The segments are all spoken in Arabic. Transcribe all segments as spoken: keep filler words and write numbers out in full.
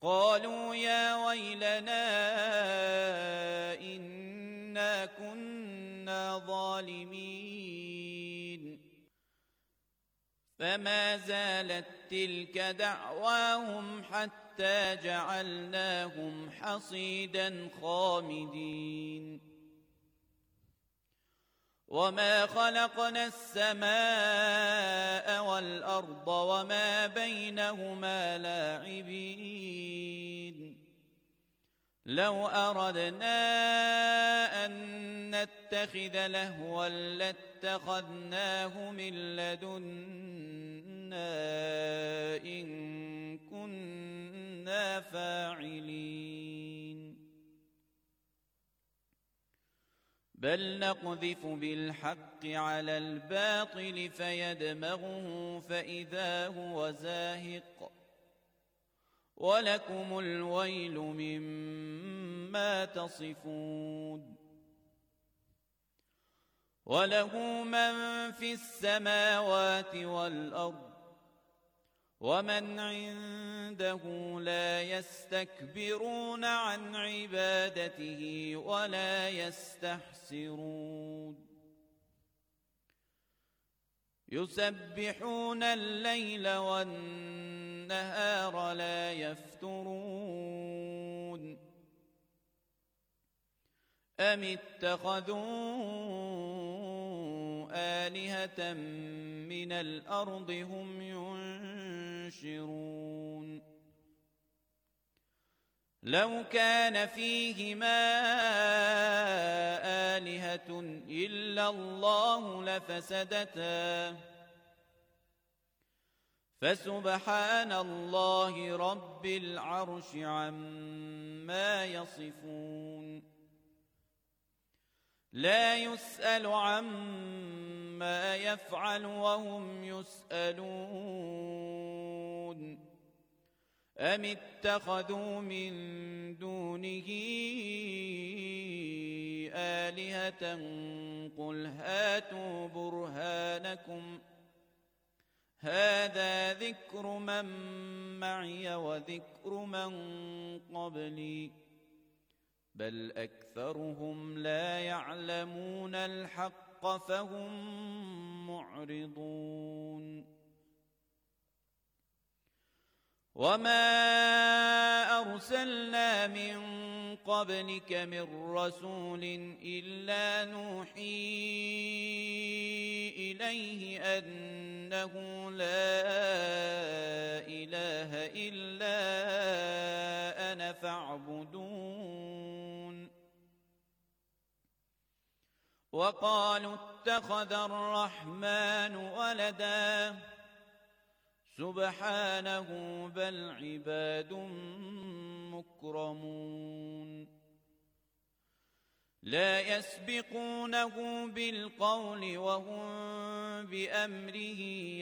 قالوا يا ويلنا إنا كنا ظالمين فما زالت تلك دعواهم حتى جعلناهم حصيدا خامدين وما خلقنا السماء والأرض وما بينهما لاعبين لو أردنا أن نتخذ لهوا لاتخذناه من لدنا إن كنا فاعلين بل نقذف بالحق على الباطل فيدمغه فإذا هو زاهق ولكم الويل مما تصفون وله من في السماوات والأرض ومن عنده لا يستكبرون عن عبادته ولا يستحسرون يسبحون الليل والنهار لا يفترون أم اتخذوا آلهة من الأرض هم ينشرون لو كان فيهما آلهة إلا الله لفسدتا فسبحان الله رب العرش عما يصفون لا يسأل عما يفعل وهم يسألون أم اتخذوا من دونه آلهة قل هاتوا برهانكم هذا ذكر من معي وذكر من قبلي بل أكثرهم لا يعلمون الحق فهم معرضون وما أرسلنا من قبلك من رسول إلا نوحي إليه أنه لا إله إلا أنا فاعبدون وقالوا اتخذ الرحمن ولدا سبحانه بل عباد مكرمون لا يسبقونه بالقول وهم بأمره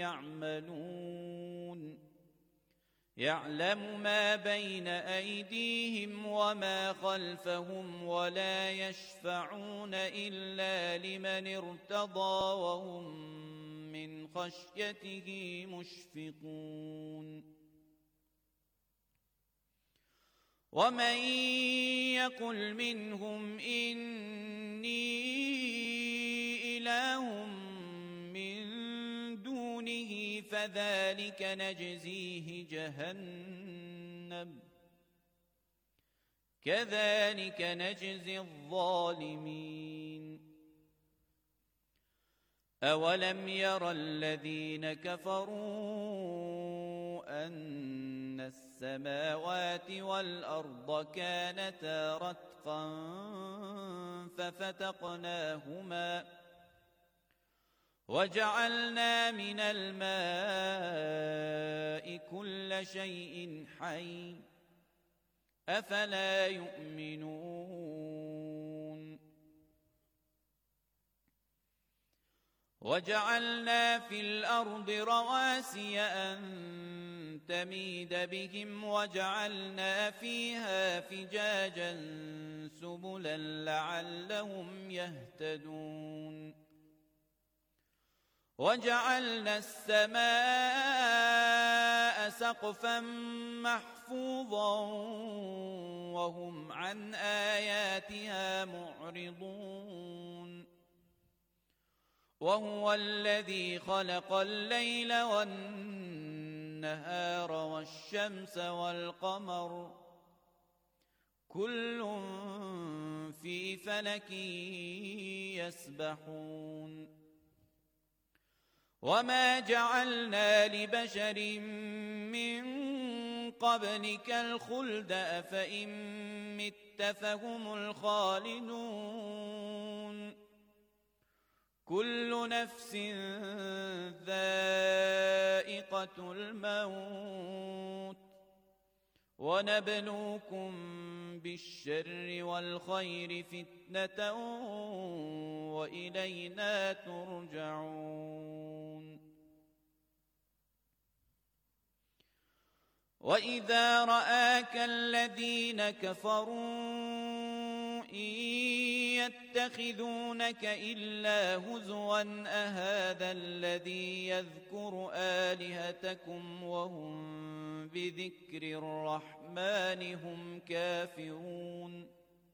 يعملون يعلم ما بين أيديهم وما خلفهم ولا يشفعون إلا لمن ارتضى وهم من خشيته مشفقون ومن يقل منهم إني إله من دونه فذلك نجزيه جهنم كذلك نجزي الظالمين أولم ير الذين كفروا أن السماوات والأرض كانتا رتقا ففتقناهما وجعلنا من الماء كل شيء حي أفلا يؤمنون وجعلنا في الأرض رواسي أن تميد بهم وجعلنا فيها فجاجا سبلا لعلهم يهتدون وجعلنا السماء سقفا محفوظا وهم عن آياتها معرضون وهو الذي خلق الليل والنهار والشمس والقمر كل في فلك يسبحون وما جعلنا لبشر من قبلك الخلد أفإن مت فهم الخالدون كل نفس ذائقة الموت ونبلوكم بالشر والخير فتنة وإلينا ترجعون وإذا رآك الذين كفروا إن يتخذونك إلا هزوا أهذا الذي يذكر آلهتكم وهم بذكر الرحمن هم كافرون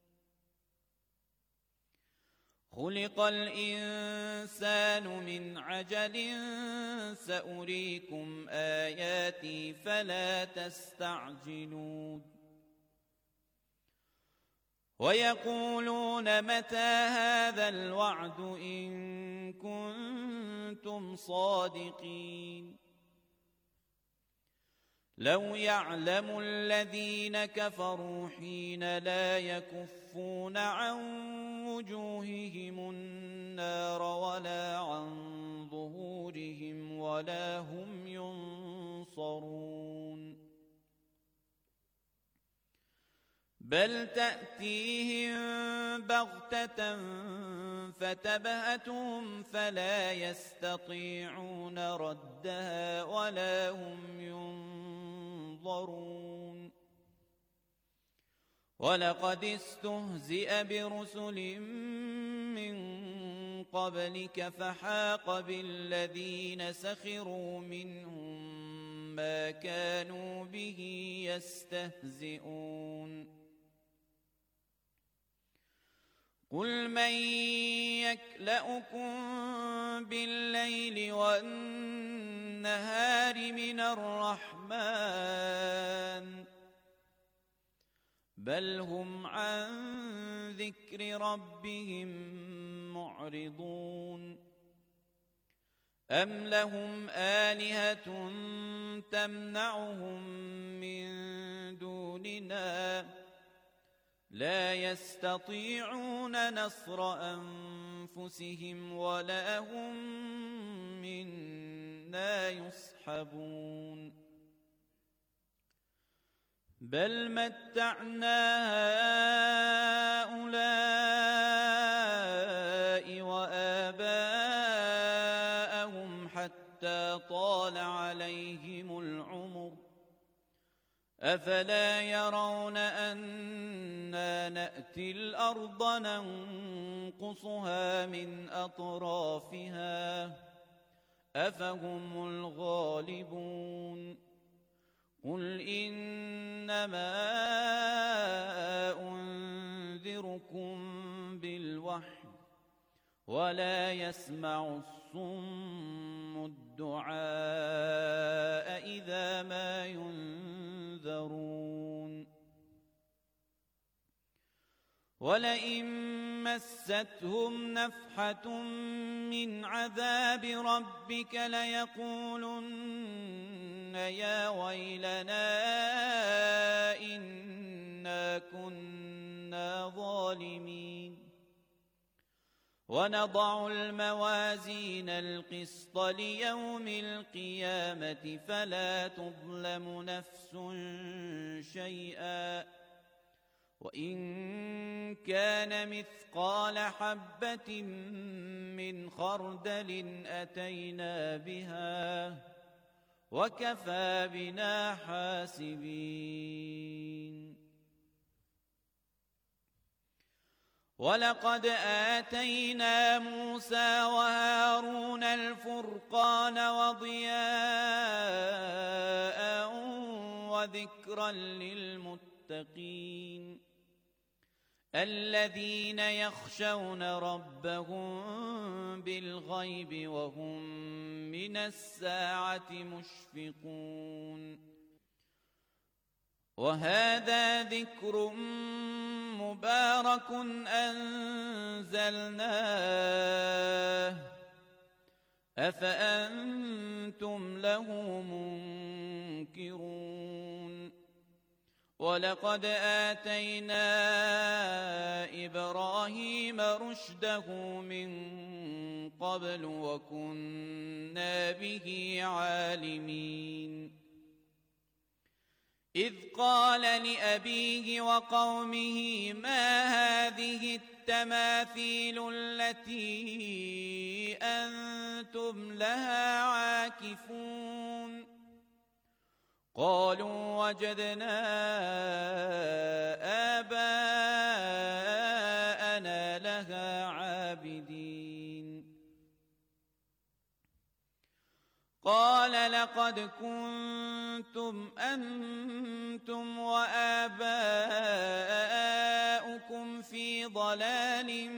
خلق الإنسان من عجل سأريكم آياتي فلا تستعجلون ويقولون متى هذا الوعد إن كنتم صادقين لو يعلم الذين كفروا حين لا يكفون عن وجوههم النار ولا عن ظهورهم ولا هم ينصرون بل تأتيهم بغتة فتبهتهم فلا يستطيعون ردها ولا هم ينظرون ولقد استهزئ برسل من قبلك فحاق بالذين سخروا منهم ما كانوا به يستهزئون قل من يكلؤكم بالليل والنهار من الرحمن بل هم عن ذكر ربهم معرضون أم لهم آلهة تمنعهم من دوننا لا يستطيعون نصر أنفسهم ولا هم منا يصحبون بل متعنا هؤلاء وآباءهم حتى طال عليهم العمر أفلا يرون أنا نأتي الأرض ننقصها من أطرافها أفهم الغالبون قل إنما أنذركم بالوحي ولا يسمع الصم الدعاء إذا ما ينذرون ولئن مستهم نفحة من عذاب ربك ليقولن يا ويلنا إنا كنا ظالمين ونضع الموازين القسط ليوم القيامة فلا تظلم نفس شيئا وإن كان مثقال حبة من خردل أتينا بها وكفى بنا حاسبين ولقد آتينا موسى وهارون الفرقان وضياء وذكرا للمتقين الذين يخشون ربهم بالغيب وهم من الساعة مشفقون وهذا ذكر مبارك أنزلناه أفأنتم له منكرون ولقد آتينا إبراهيم رشده من قبل وكنا به عالمين إذ قال لأبيه وقومه ما هذه التماثيل التي أنتم لها عاكفون قالوا وجدنا آباءنا لها عابدين قال لقد كنتم أنتم وآباؤكم في ضلال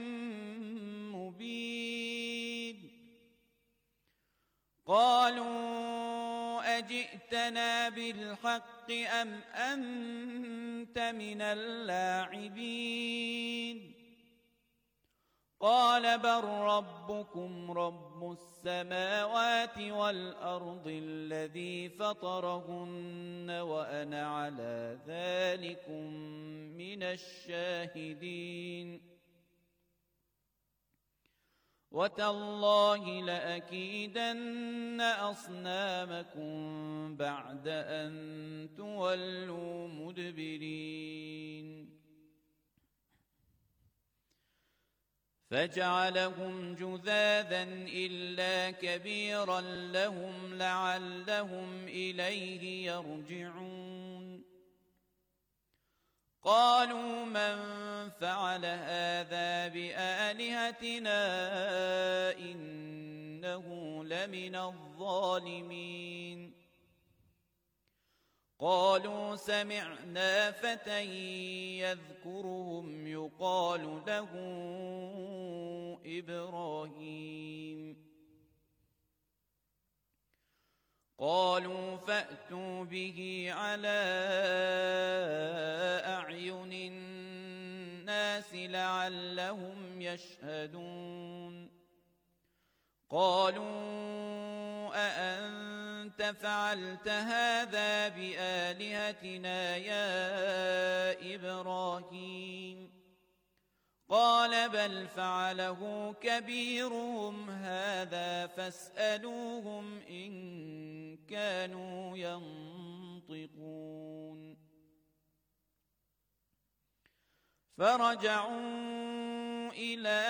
مبين قالوا أجئتنا بالحق أم أنت من اللاعبين قال بل ربكم رب السماوات والأرض الذي فطرهن وأنا على ذلكم من الشاهدين وتالله لأكيدن أصنامكم بعد أن تولوا مدبرين فجعلهم جذاذا إلا كبيرا لهم لعلهم إليه يرجعون قالوا من فعل هذا بآلهتنا إنه لمن الظالمين قالوا سمعنا فتى يذكرهم يقال له إبراهيم قالوا فأتوا به على أعين الناس لعلهم يشهدون قالوا أأنت فعلت هذا بآلهتنا يا إبراهيم قال بل فعله كبيرهم هذا فاسألوهم إن كانوا ينطقون فرجعوا إلى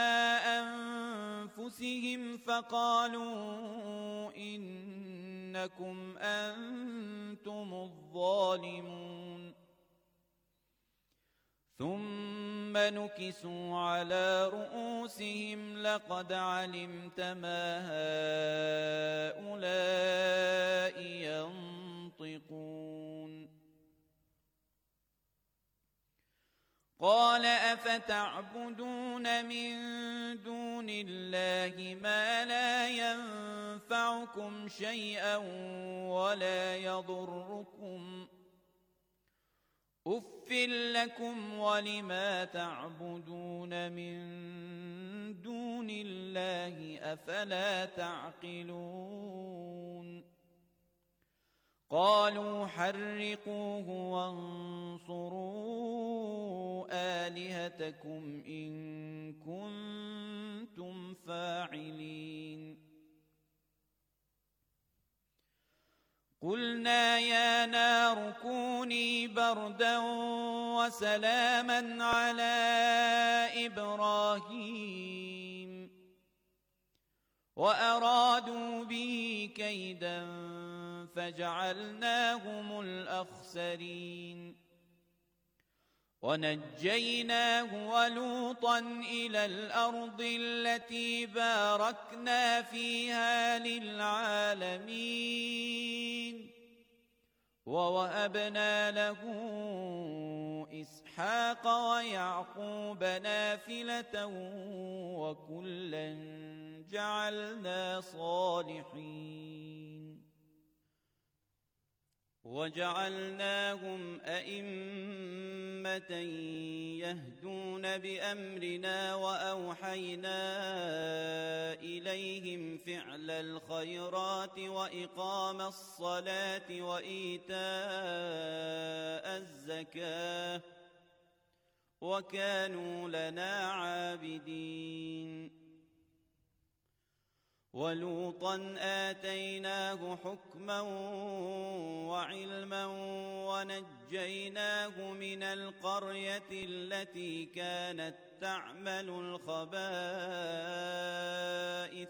أنفسهم فقالوا إنكم أنتم الظالمون ثم نكسوا على رؤوسهم لقد علمت ما هؤلاء ينطقون قال أفتعبدون من دون الله ما لا ينفعكم شيئا ولا يضركم أُفٍّ لكم ولما تعبدون من دون الله أفلا تعقلون قالوا حرقوه وانصروا آلهتكم إن كنتم فاعلين قلنا يا نار كوني بردا وسلاما على إبراهيم وأرادوا به كيدا فجعلناهم الأخسرين ونجيناه ولوطا إلى الأرض التي باركنا فيها للعالمين ووهبنا له إسحاق ويعقوب نافلة وكلا جعلنا صالحين وجعلناهم أئمة يهدون بأمرنا وأوحينا إليهم فعل الخيرات وإقام الصلاة وإيتاء الزكاة وكانوا لنا عابدين ولوطا آتيناه حكما وعلما ونجيناه من القرية التي كانت تعمل الخبائث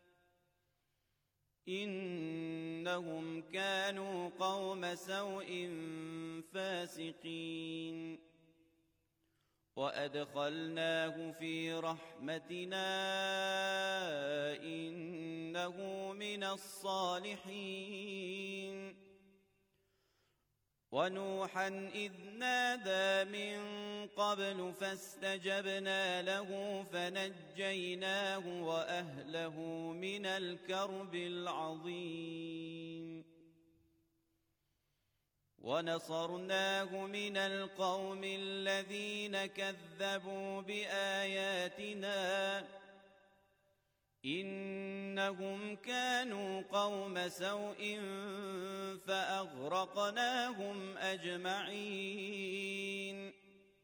إنهم كانوا قوم سوء فاسقين وأدخلناه في رحمتنا إنه من الصالحين ونوحا إذ نادى من قبل فاستجبنا له فنجيناه وأهله من الكرب العظيم ونصرناه من القوم الذين كذبوا بآياتنا إنهم كانوا قوم سوء فأغرقناهم أجمعين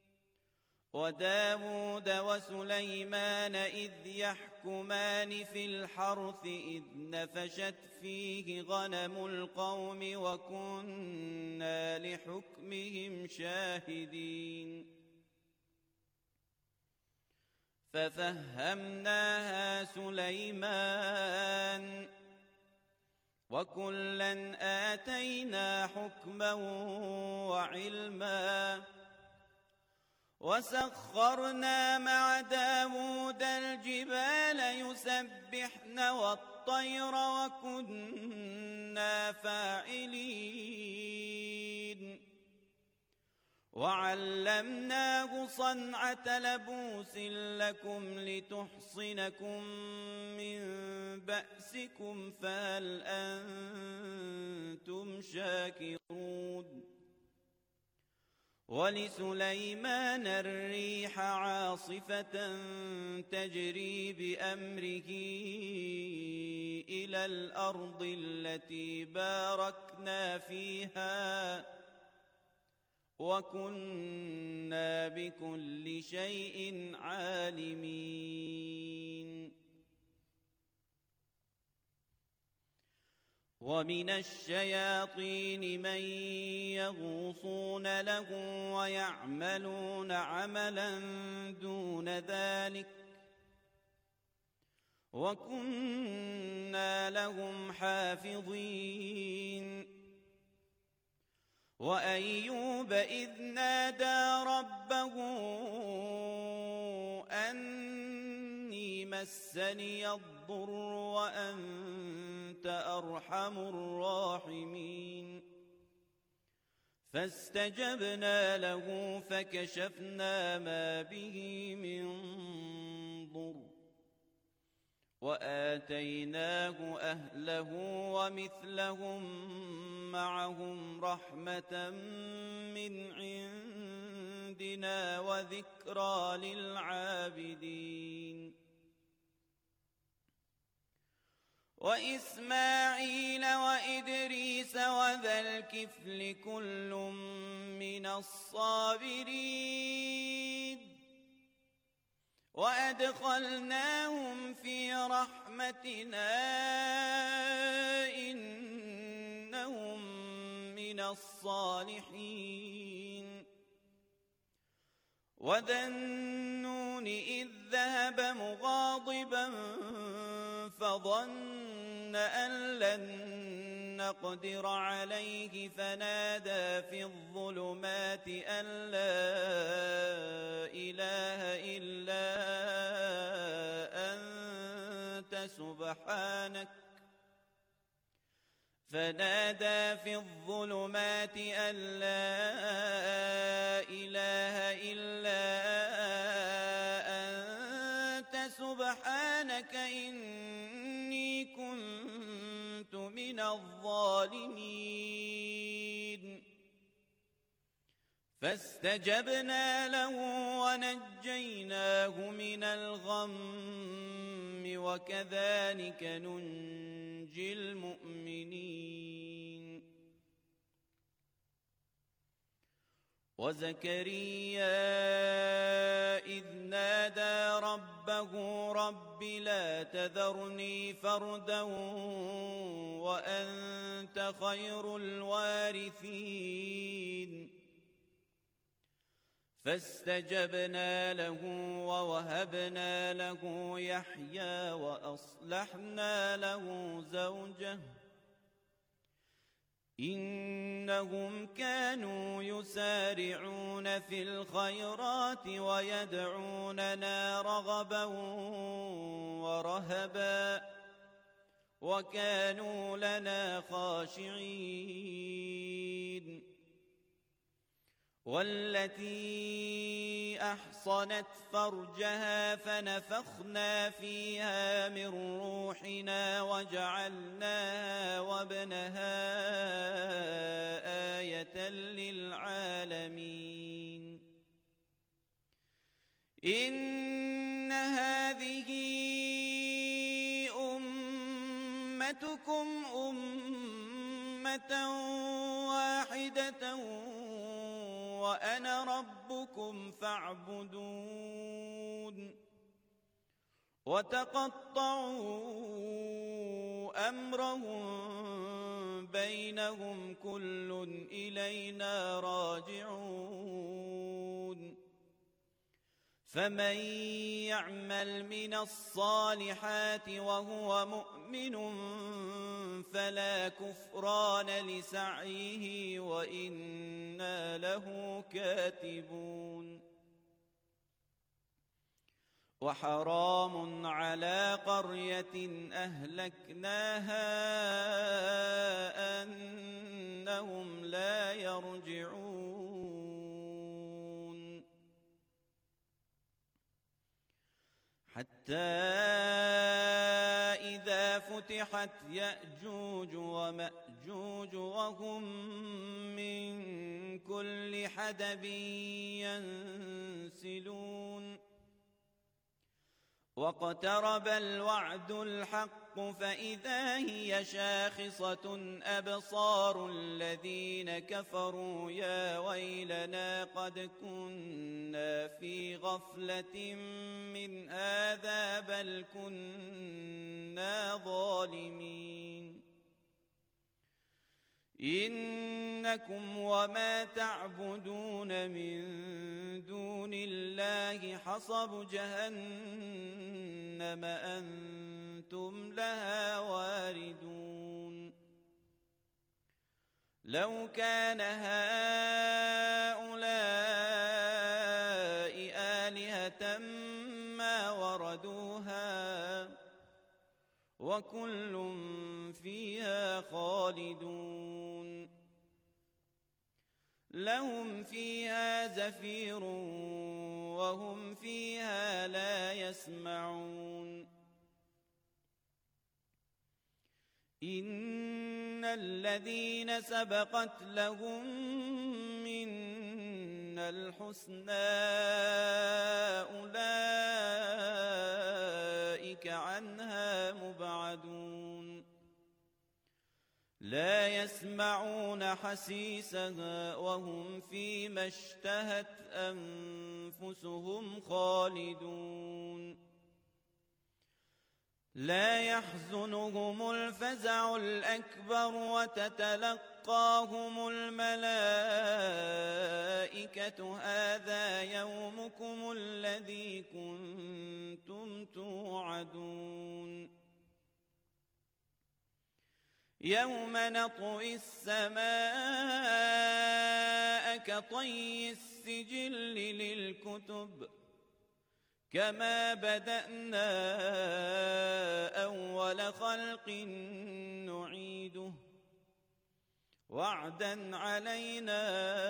وداود وسليمان إذ يحكمان في الحرث إذ نفشت فيه غنم القوم وكنا لحكمهم شاهدين ففهمناها سليمان وكلا آتينا حكما وعلما وسخرنا مع داود الجبال يسبحن والطير وكنا فاعلين وعلمناه صنعة لبوس لكم لتحصنكم من بأسكم فهل أنتم شاكرون ولسليمان الريح عاصفة تجري بأمره إلى الأرض التي باركنا فيها وكنا بكل شيء عالمين ومن الشياطين من يغوصون له ويعملون عملا دون ذلك وكنا لهم حافظين وأيوب إذ نادى ربه أني مسني الضر وأنت أرحم الراحمين فاستجبنا له فكشفنا ما به من ضر وآتيناه أهله ومثلهم معهم رحمة من عندنا وذكرى للعابدين وإسماعيل وإدريس وذا الكفل كل من الصابرين وأدخلناهم في رحمتنا إنهم من الصالحين وذا النون إذ ذهب مغاضبا فظن أن لن نقدر عليه فنادى في الظلمات أن لا إله إلا أنت سبحانك فنادى في الظلمات أن لا إله إلا أنت سبحانك إني كنت من الظالمين فاستجبنا له ونجيناه من الغم وكذلك ننجي المؤمنين وزكريا إذ نادى ربه رب لا تذرني فردا وأنت خير الوارثين فاستجبنا له ووهبنا له يحيى وأصلحنا له زوجه إنهم كانوا يسارعون في الخيرات ويدعوننا رغبا ورهبا وكانوا لنا خاشعين والتي أحصنت فرجها فنفخنا فيها من روحنا وجعلناها وابنها آية للعالمين إن هذه أمتكم أمة واحدة وأنا ربكم فاعبدون وتقطعوا أمرهم بينهم كل إلينا راجعون فمن يعمل من الصالحات وهو مؤمن فلا كفران لسعيه وإنا له كاتبون وحرام على قرية أهلكناها أنهم لا يرجعون حتى إذا فتحت يأجوج ومأجوج وهم من كل حدب ينسلون واقترب الوعد الحق فإذا هي شاخصة أبصار الذين كفروا يا ويلنا قد كنا في غفلة من هذا بل كنا ظالمين إنكم وما تعبدون من دون الله حصب جهنم أنتم لها واردون لو كان هؤلاء آلهة ما وردوها وكل فيها خالدون لهم فيها زفير وهم فيها لا يسمعون إن الذين سبقت لهم منا الحسنى أولئك عنها مبعدون لا يسمعون حسيسها وهم فيما اشتهت أنفسهم خالدون لا يحزنهم الفزع الأكبر وتتلقاهم الملائكة هذا يومكم الذي كنتم توعدون يوم نطوي السماء كطي السجل للكتب كما بدأنا أول خلق نعيده وعدا علينا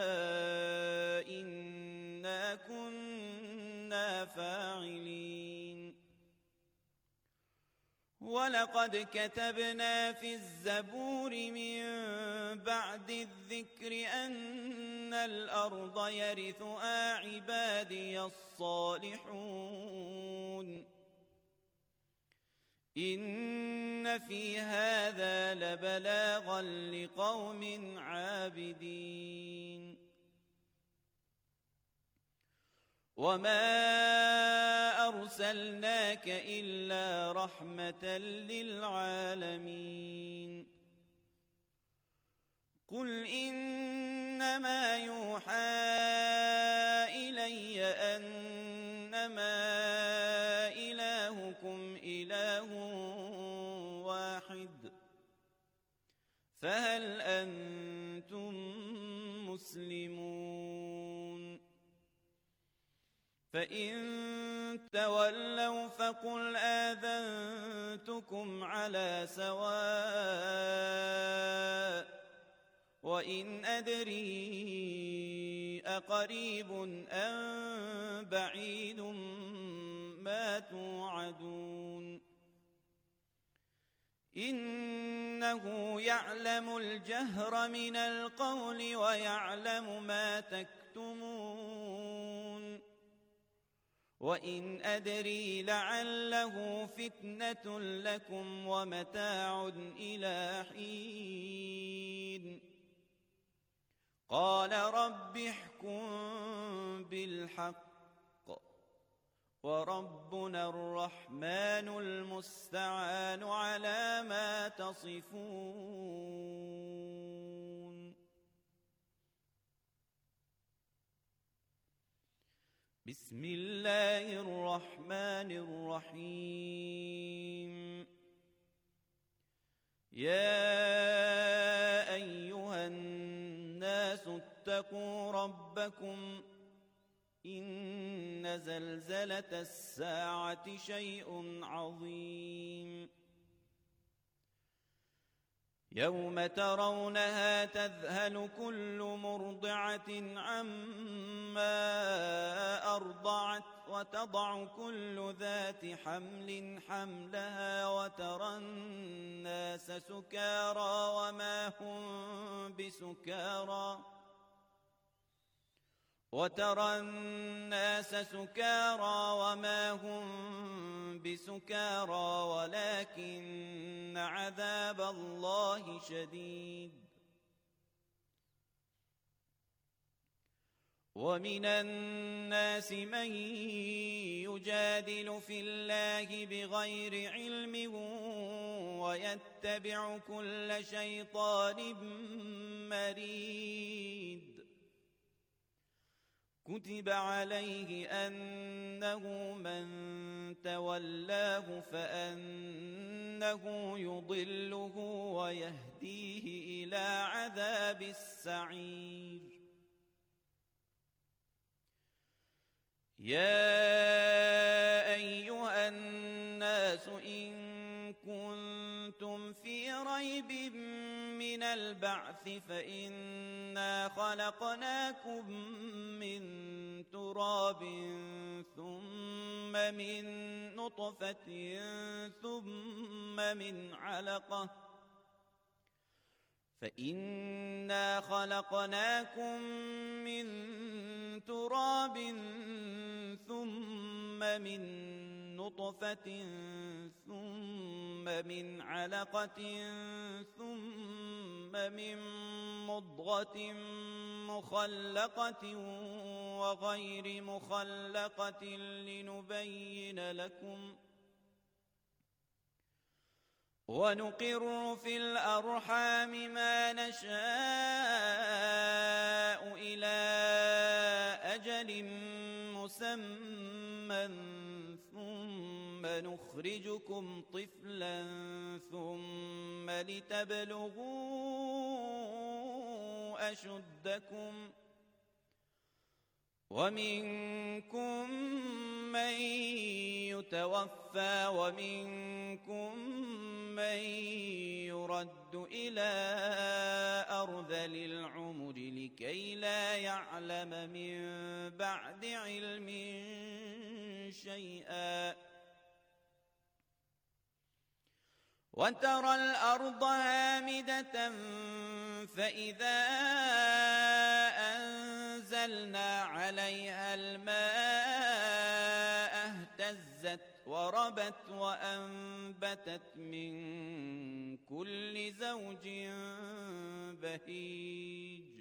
إنا كنا فاعلين ولقد كتبنا في الزبور من بعد الذكر أن الأرض يرثها عبادي الصالحون إن في هذا لبلاغا لقوم عابدين وما أرسلناك إلا رحمة للعالمين قل إنما يوحى إلي أنما إلهكم إله واحد فهل أنتم مسلمون فإن تولوا فقل آذنتكم على سواء وإن أدري أقريب أم بعيد ما توعدون إنه يعلم الجهر من القول ويعلم ما تكتمون وإن أدري لعله فتنة لكم ومتاع إلى حين قال رب احكم بالحق وربنا الرحمن المستعان على ما تصفون بسم الله الرحمن الرحيم يا أيها الناس اتقوا ربكم إن زلزلة الساعة شيء عظيم يوم ترونها تذهل كل مرضعة عما أرضعت وتضع كل ذات حمل حملها وترى الناس سكارى وما هم بسكارى وترى الناس سكارى وما هم بسكارى ولكن عذاب الله شديد ومن الناس من يجادل في الله بغير علم ويتبع كل شيطان مريد كتب عليه أنه من تولاه فأنه يضله ويهديه إلى عذاب السعير يا أيها الناس إن كنتم في ريب من البعث فإنا خلقناكم من تراب ثم من نطفة ثم من علقة فإنا خلقناكم من تراب ثم من نطفة ثم من علقة ثم من مضغة مخلقة وغير مخلقة لنبين لكم ونقر في الأرحام ما نشاء إلى أجل مسمى ثم نخرجكم طفلا ثم لتبلغوا أشدكم ومنكم من يتوفى ومنكم من يرد إلى أرذل العمر لكي لا يعلم من بعد علم شيئا وترى الأرض هامدة فإذا أنزلنا عليها الماء اهتزت وربت وأنبتت من كل زوج بهيج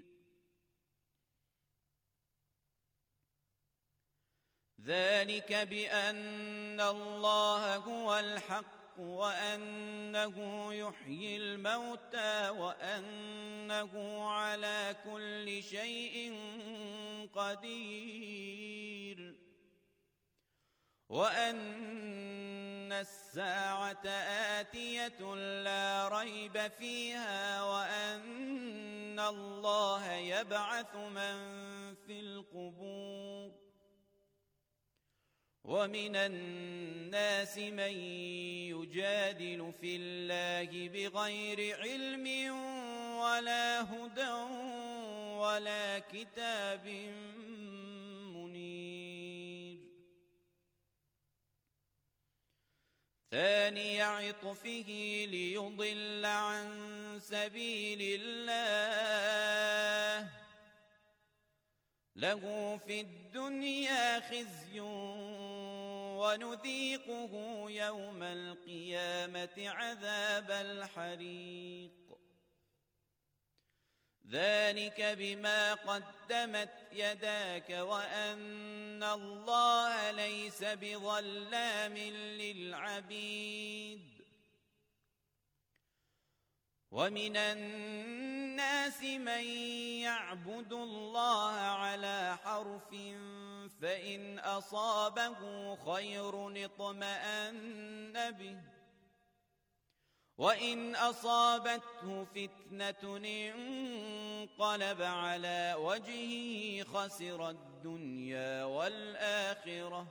ذلك بأن الله هو الحق وأنه يحيي الموتى وأنه على كل شيء قدير وأن الساعة آتية لا ريب فيها وأن الله يبعث من في القبور ومن الناس من يجادل في الله بغير علم ولا هدى ولا كتاب منير ثاني عطفه ليضل عن سبيل الله له في الدنيا خزي ونذيقه يوم القيامة عذاب الحريق ذلك بما قدمت يداك وأن الله ليس بظلام للعبيد ومن الناس من يعبد الله على حرف فإن أصابه خير اطمأن به وإن أصابته فتنة انقلب على وجهه خسر الدنيا والآخرة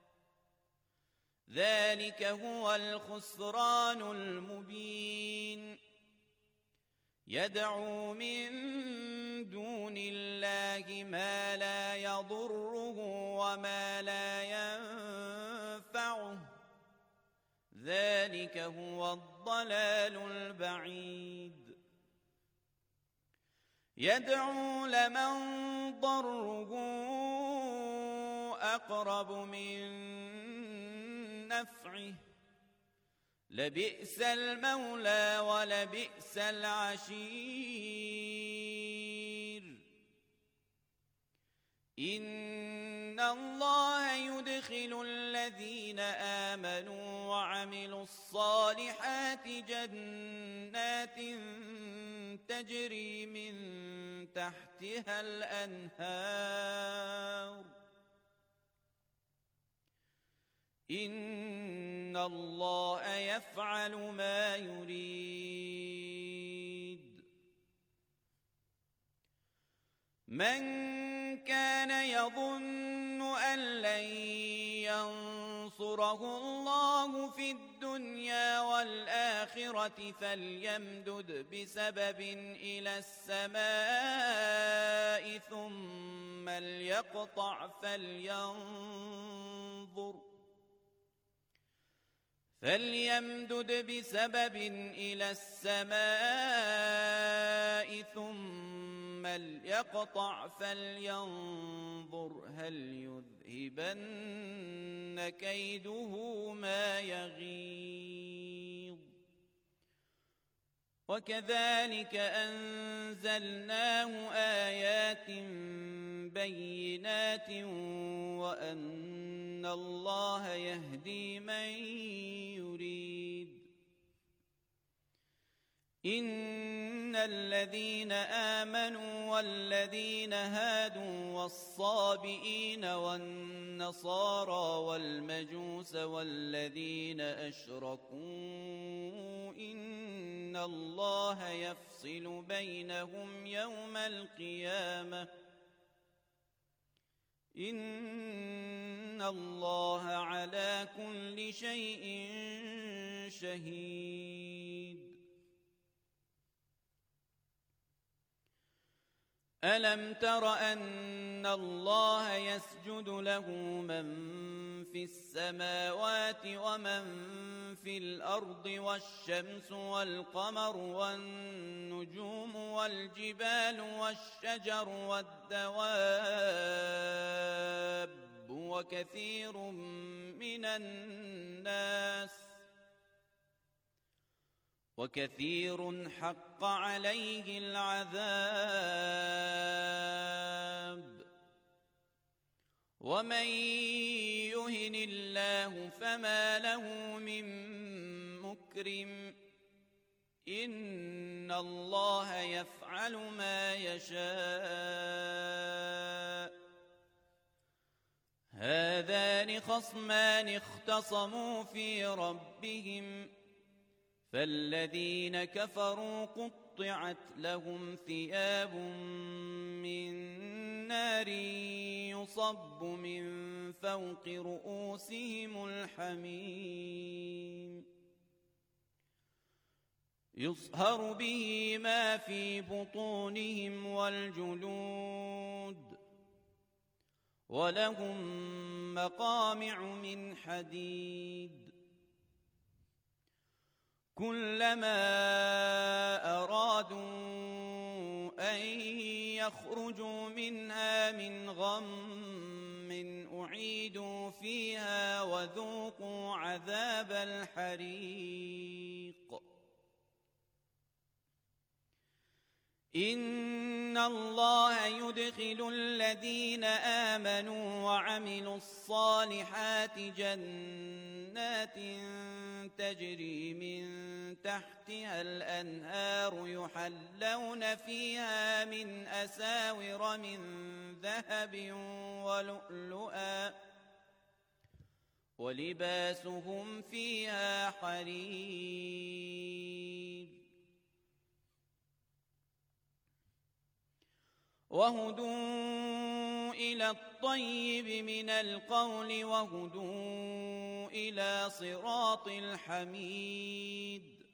ذلك هو الخسران المبين يدعو من دون الله ما لا يضره وما لا ينفعه ذلك هو الضلال البعيد يدعو لمن ضره أقرب من نفعه لبئس المولى ولبئس العشير إن الله يدخل الذين آمنوا وعملوا الصالحات جنات تجري من تحتها الأنهار إن الله يفعل ما يريد من كان يظن أن لن ينصره الله في الدنيا والآخرة فليمدد بسبب إلى السماء ثم ليقطع فلينظر فليمدد بسبب إلى السماء ثم ليقطع فلينظر هل يذهبن كيده ما يغيظ وكذلك أنزلناه آيات بينات وأن الله يهدي من يريد إن إن الذين آمنوا والذين هادوا والصابئين والنصارى والمجوس والذين أشركوا إن الله يفصل بينهم يوم القيامة إن الله على كل شيء شهيد. ألم تر أن الله يسجد له من في السماوات ومن في الأرض والشمس والقمر والنجوم والجبال والشجر والدواب وكثير من الناس وكثير حق عليه العذاب ومن يهن الله فما له من مكرم إن الله يفعل ما يشاء. هذان خصمان اختصموا في ربهم فالذين كفروا قطعت لهم ثياب من نار يصب من فوق رؤوسهم الحميم يصهر به ما في بطونهم والجلود ولهم مقامع من حديد كلما أرادوا أن يخرجوا منها من غم أعيدوا فيها وذوقوا عذاب الحريق. إن الله يدخل الذين آمنوا وعملوا الصالحات جنات تجري من تحتها الأنهار يحلون فيها من أساور من ذهب ولؤلؤا ولباسهم فيها حرير وهدوا إلى الطيب من القول وهدوا إلى صراط الحميد.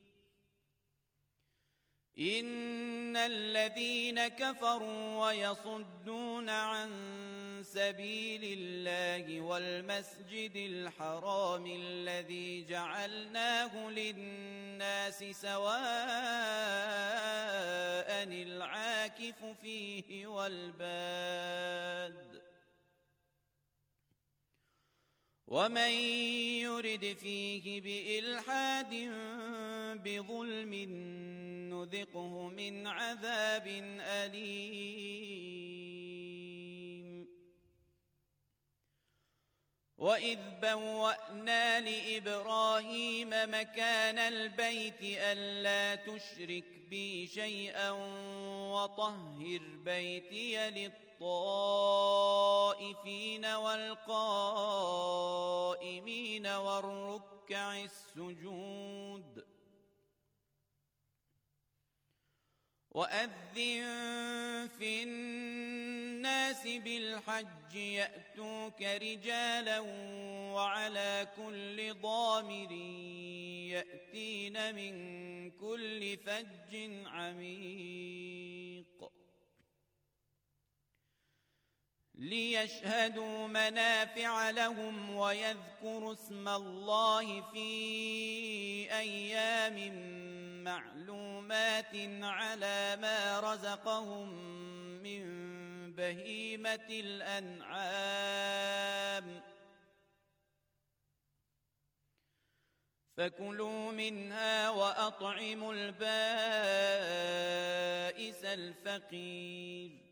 إن الذين كفروا ويصدون عن سبيل الله والمسجد الحرام الذي جعلناه للناس سواء العاكف فيه والباد ومن يرد فيه بإلحاد بظلم نذقه من عذاب أليم. وإذ بوأنا لإبراهيم مكان البيت ألا تشرك بي شيئا وطهر بيتي للطائفين والقائمين والركع السجود. وأذن في الناس بالحج يأتوك رجالا وعلى كل ضامر يأتين من كل فج عميق ليشهدوا منافع لهم ويذكروا اسم الله في أيام معلومات على ما رزقهم من بهيمة الأنعام فكلوا منها وأطعموا البائس الفقير.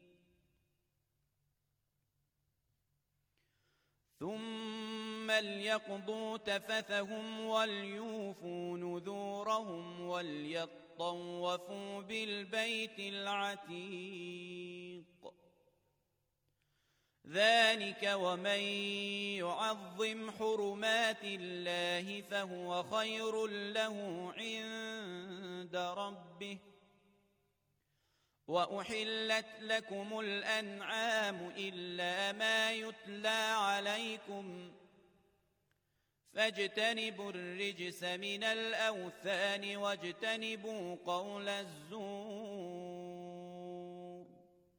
ثم ليقضوا تفثهم وليوفوا نذورهم وليطلبوا وليطوفوا بالبيت العتيق. ذلك ومن يعظم حرمات الله فهو خير له عند ربه. وأحلت لكم الأنعام إلا ما يتلى عليكم فاجتنبوا الرجس من الأوثان واجتنبوا قول الزور.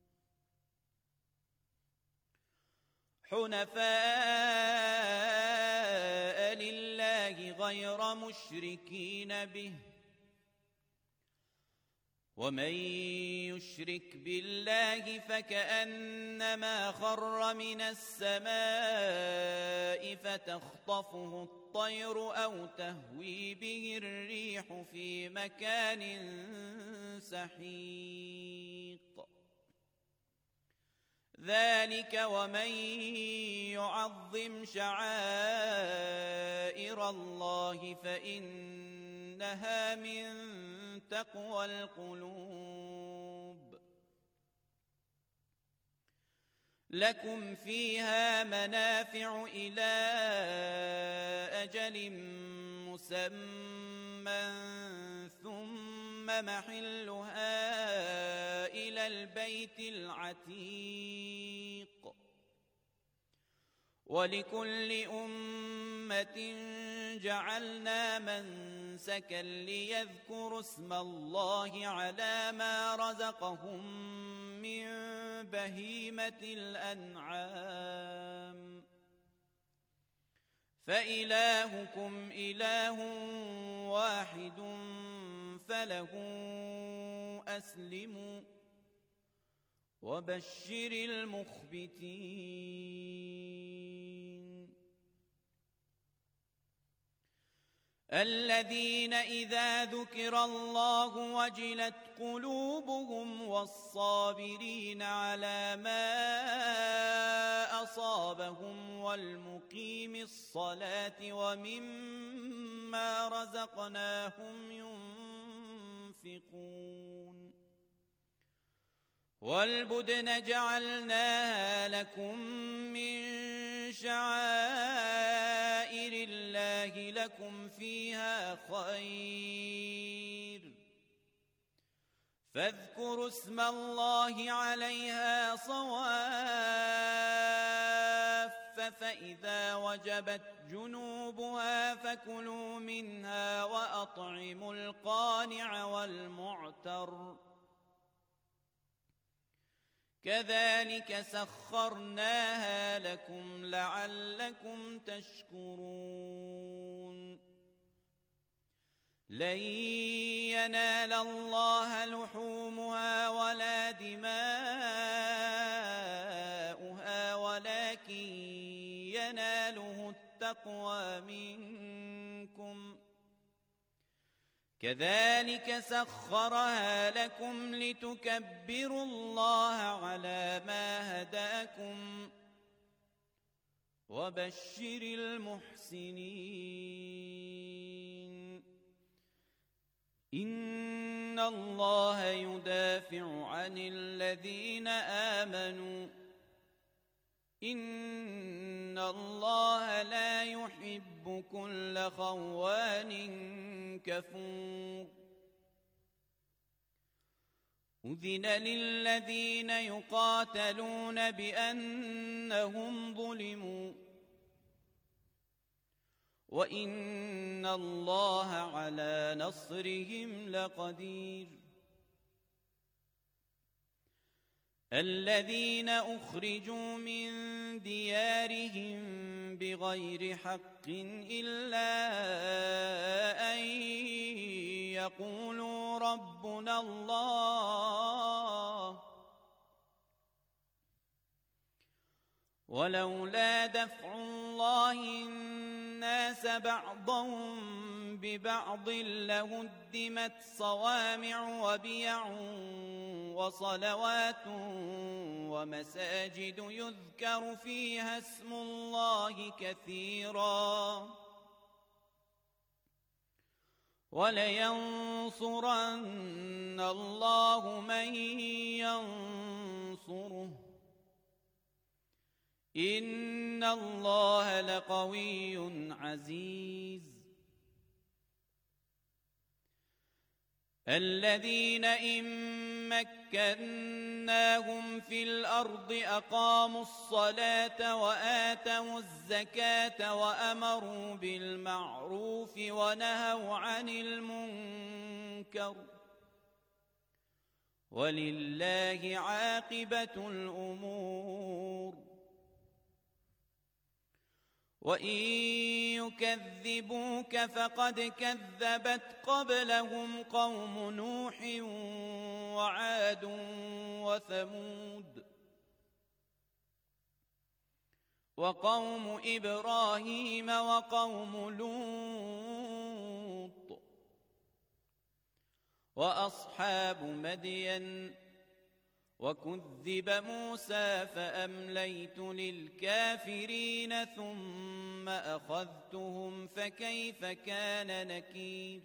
حنفاء لله غير مشركين به. ومن يشرك بالله فكأنما خر من السماء فتخطفه الطير أو تهوي به الريح في مكان سحيق. ذلك ومن يعظم شعائر الله فإنها من تقوى القلوب. لكم فيها منافع إلى أجل مسمى ثم محلها إلى البيت العتيق. ولكل أمة جعلنا منسكا ليذكروا اسم الله على ما رزقهم من بهيمة الأنعام. فإلهكم إله واحد فله أسلموا وبشر المخبتين. الذين إذا ذكر الله وجلت قلوبهم والصابرين على ما أصابهم والمقيم الصلاة ومما رزقناهم ينفقون. والبدن جعلناها لكم من شعائر الله لكم فيها خير فاذكروا اسم الله عليها صواف. فإذا وجبت جنوبها فكلوا منها وأطعموا القانع والمعتر. كذلك سخرناها لكم لعلكم تشكرون. لن ينال الله لحومها ولا دماؤها ولكن يناله التقوى منكم. كذلك سخرها لكم لتكبروا الله على ما هداكم وبشر المحسنين. إن الله يدافع عن الذين آمنوا إن الله لا يحب كل خوان كفور. أذن للذين يقاتلون بأنهم ظلموا وإن الله على نصرهم لقدير. الذين أخرجوا من ديارهم بغير حق إلا أن يقولوا ربنا الله ولولا دفع الله الناس بعضهم ببعض لهدمت صوامع وبيع وصلوات ومساجد يذكر فيها اسم الله كثيرا ولينصرن الله من ينصره إن الله لقوي عزيز الذين إن مكناهم في الأرض أقاموا الصلاة وآتوا الزكاة وأمروا بالمعروف ونهوا عن المنكر ولله عاقبة الأمور وإن يكذبوك فقد كذبت قبلهم قوم نوح وعاد وثمود وقوم إبراهيم وقوم لوط وأصحاب مدين وكذب موسى فأمليت للكافرين ثم أخذتهم فكيف كان نكير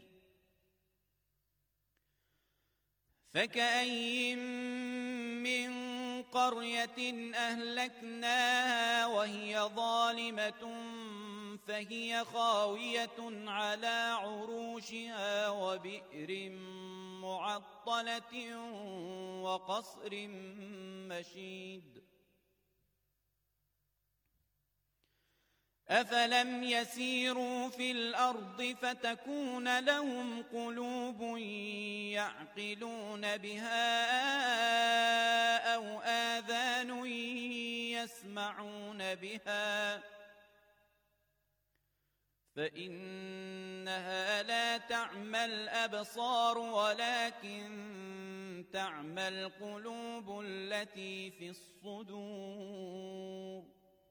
فكأين من قرية أهلكناها وهي ظالمة فهي خاوية على عروشها وبئر معطلة وقصر مشيد أفلم يسيروا في الأرض فتكون لهم قلوب يعقلون بها أو آذان يسمعون بها فإنها لا تعمى الأبصار ولكن تعمى القلوب التي في الصدور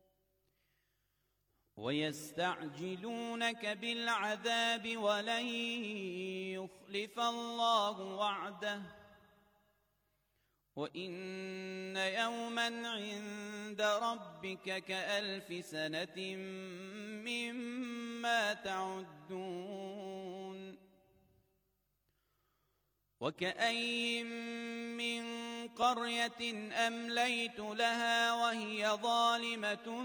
ويستعجلونك بالعذاب ولن يخلف الله وعده وإن يوما عند ربك كألف سنة مما تعدون وكأين من قرية أمليت لها وهي ظالمة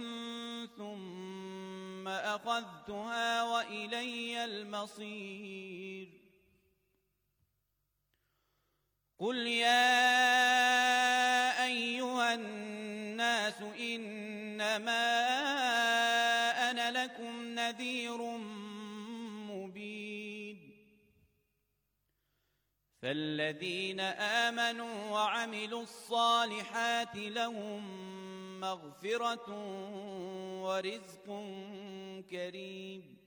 ثم أخذتها وإلي المصير قل يا أيها الناس إنما أنا لكم نذير مبين فالذين آمنوا وعملوا الصالحات لهم مغفرة ورزق كريم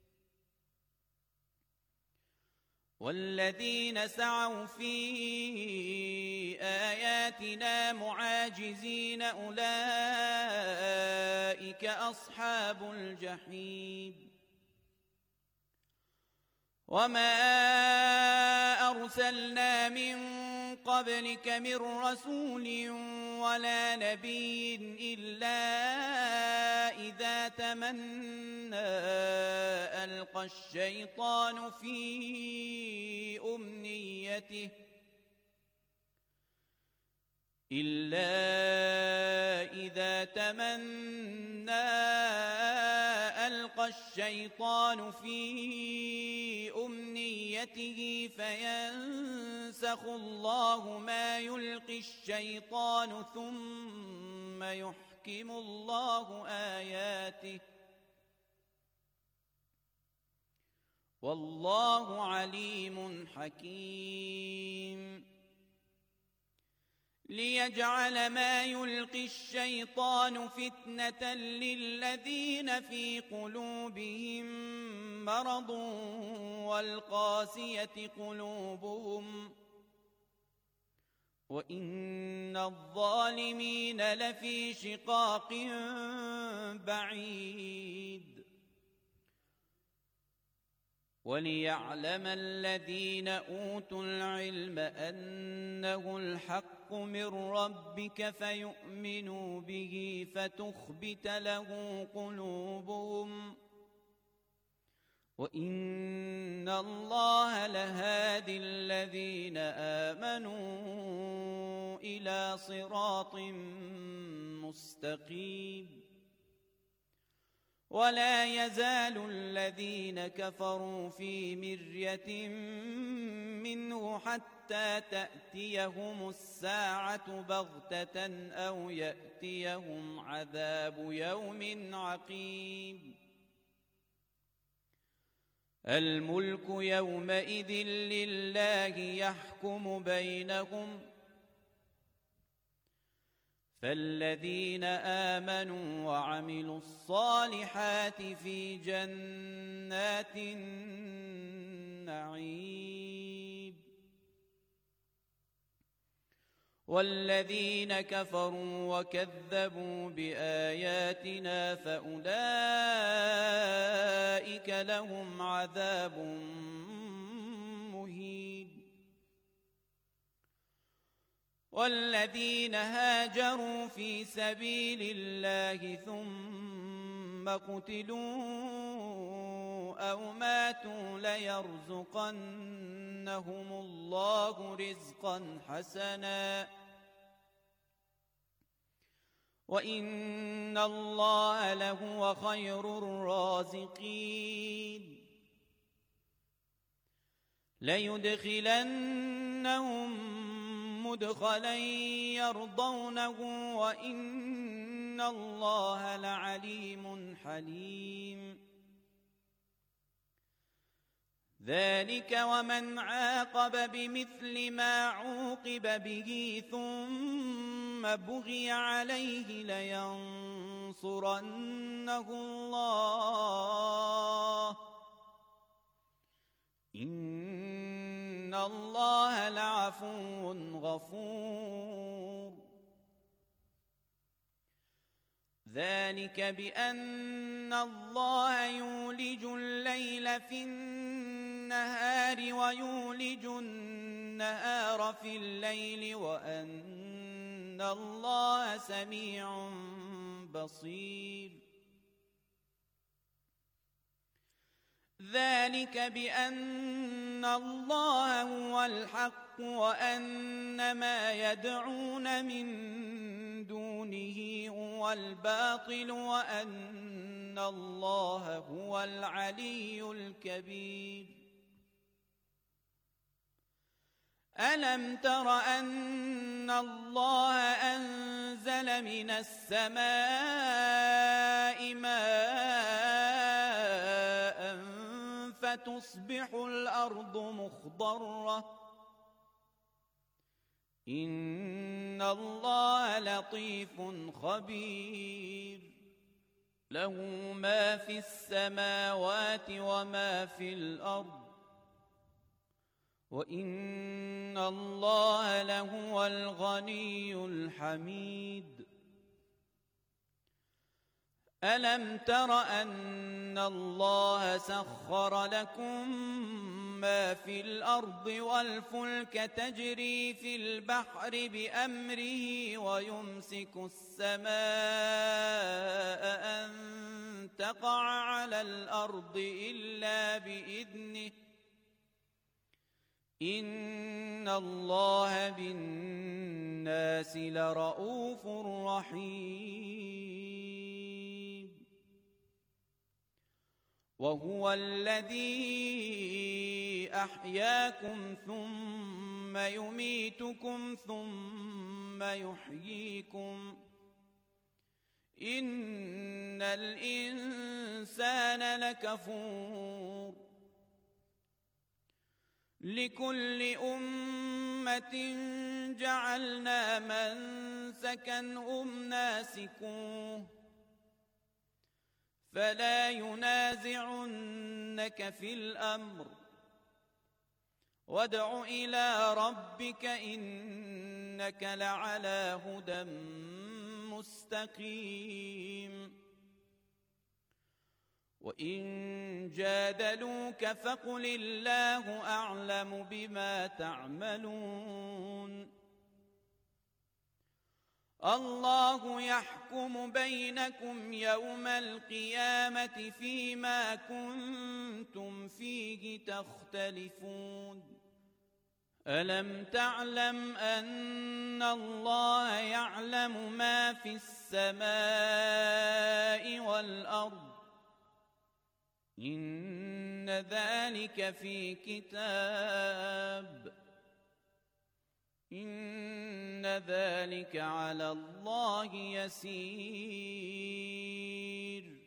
والذين سعوا في آياتنا معاجزين أولئك أصحاب الجحيم وما أرسلنا من قبلك من رسول ولا نبي إلا إذا تمنى ألقى الشيطان في أمنيته إلا إذا تمنى ألقى الشيطان في أمنيته فينسخ الله ما يلقي الشيطان ثم يحكم الله آياته والله عليم حكيم ليجعل ما يلقي الشيطان فتنة للذين في قلوبهم مرض والقاسية قلوبهم وإن الظالمين لفي شقاق بعيد وليعلم الذين أوتوا العلم أنه الحق من ربك فيؤمنوا به فتخبت له قلوبهم وإن الله لهادي الذين آمنوا إلى صراط مستقيم. ولا يزال الذين كفروا في مرية منه حتى تأتيهم الساعة بغتة أو يأتيهم عذاب يوم عقيم. الملك يومئذ لله يحكم بينهم، فالذين آمنوا وعملوا الصالحات في جنات النعيم، والذين كفروا وكذبوا بآياتنا فأولئك لهم عذاب مهين. والذين هاجروا في سبيل الله ثم قتلوا أو ماتوا ليرزقنهم الله رزقا حسنا وإن الله لهو خير الرازقين. ليدخلنهم مدخلا يرضونه وإن الله لعليم حليم. ذلك ومن عاقب بمثل ما عوقب به ثم بغي عليه لينصرنه الله إن الله لعفو غفور. ذلك بأن الله يولج الليل في النهار ويولج النهار في الليل وأن الله سميع بصير. ذلك بأن الله هو الحق وأن ما يدعون من دونه هو الباطل وأن الله هو العلي الكبير. ألم تر أن الله أنزل من السماء ماء فتصبح الأرض مخضرة إن الله لطيف خبير. له ما في السماوات وما في الأرض وإن الله لهو الغني الحميد. ألم تر أن الله سخر لكم ما في الأرض والفلك تجري في البحر بأمره ويمسك السماء أن تقع على الأرض إلا بإذنه إن الله بالناس لرءوف رحيم. وهو الذي أحياكم ثم يميتكم ثم يحييكم إن الإنسان لكفور. لكل أمة جعلنا منسكا هم ناسكوه فلا ينازعنك في الأمر وادع إلى ربك إنك لعلى هدى مستقيم. وإن جادلوك فقل الله أعلم بما تعملون الله يحكم بينكم يوم القيامة فيما كنتم فيه تختلفون ألم تعلم أن الله يعلم ما في السماء والأرض إن ذلك في كتاب إن ذلك على الله يسير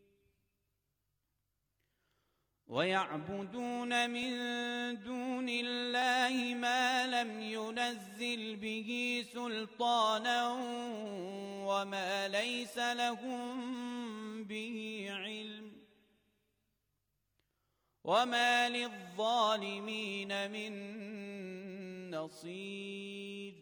ويعبدون من دون الله ما لم ينزل به سلطانا وما ليس لهم به علم وما للظالمين من نصير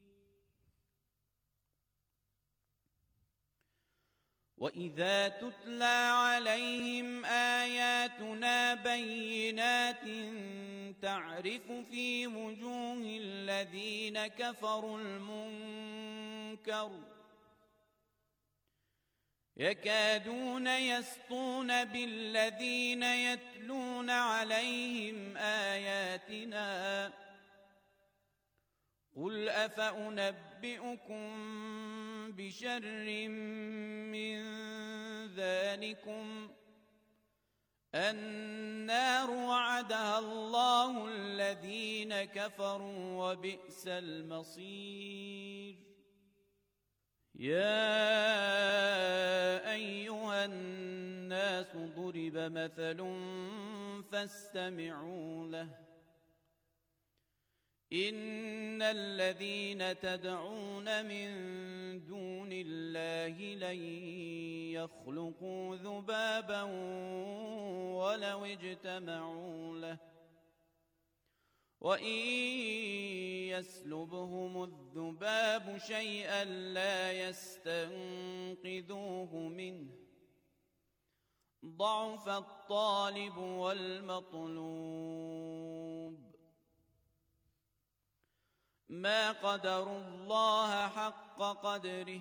وإذا تتلى عليهم آياتنا بينات تعرف في وجوه الذين كفروا المنكر يكادون يسطون بالذين يتلون عليهم آياتنا قل أفأنبئكم بشر من ذلكم النار وعدها الله الذين كفروا وبئس المصير يا أيها الناس ضرب مثل فاستمعوا له إن الذين تدعون من دون الله لن يخلقوا ذبابا ولو اجتمعوا له وإن يسلبهم الذباب شيئا لا يستنقذوه منه ضعف الطالب والمطلوب ما قدروا الله حق قدره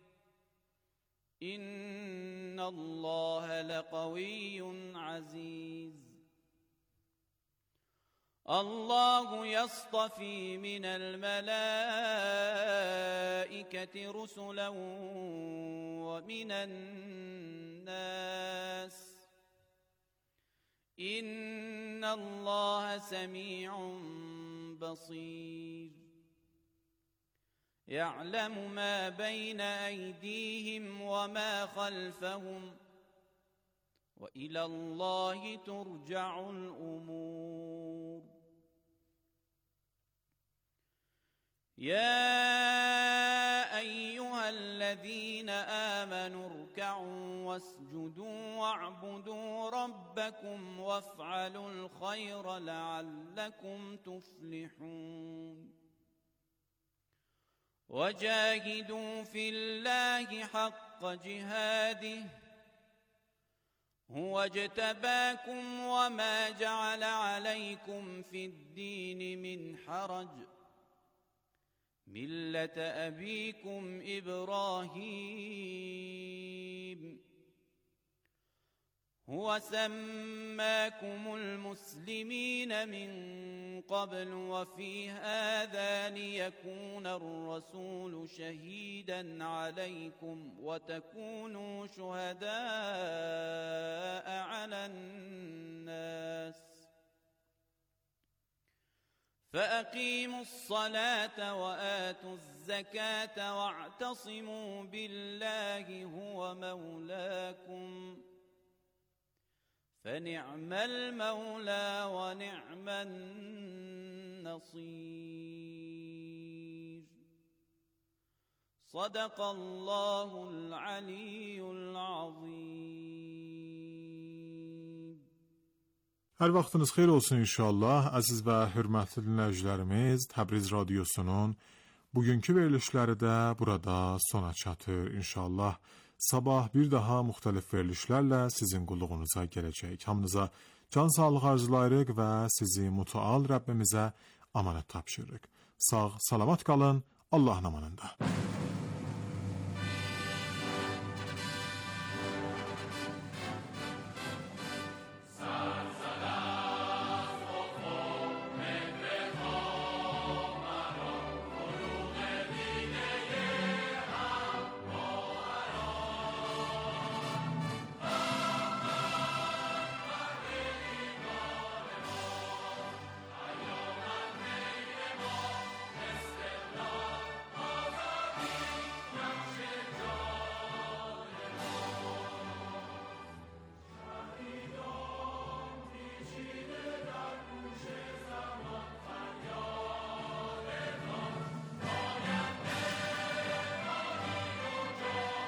إن الله لقوي عزيز الله يصطفي من الملائكة رسلا ومن الناس إن الله سميع بصير يعلم ما بين أيديهم وما خلفهم وإلى الله ترجع الأمور يا أيها الذين آمنوا اركعوا واسجدوا واعبدوا ربكم وافعلوا الخير لعلكم تفلحون وجاهدوا في الله حق جهاده هو اجتباكم وما جعل عليكم في الدين من حرج ملة أبيكم إبراهيم هو سماكم المسلمين من قبل وفي هذا ليكون الرسول شهيدا عليكم وتكونوا شهداء على الناس فأقيموا الصلاة وآتوا الزكاة واعتصموا بالله هو مولاكم فنعم المولى ونعم النصير صدق الله العلي العظيم. Hər vaxtınız xeyir olsun inşallah. Əziz və hörmətli dinləyicilərimiz, Təbriz radiosunun bugünkü verilişləri də burada sona çatır inşallah. Sabah bir daha müxtəlif verilişlərlə sizin qulluğunuza gələcək. Hamınıza can sağlıq arzulayırıq və sizi mütəal Rəbbimizə amanət tapşırırıq. Sağ, salamat qalın, Allahın amanında.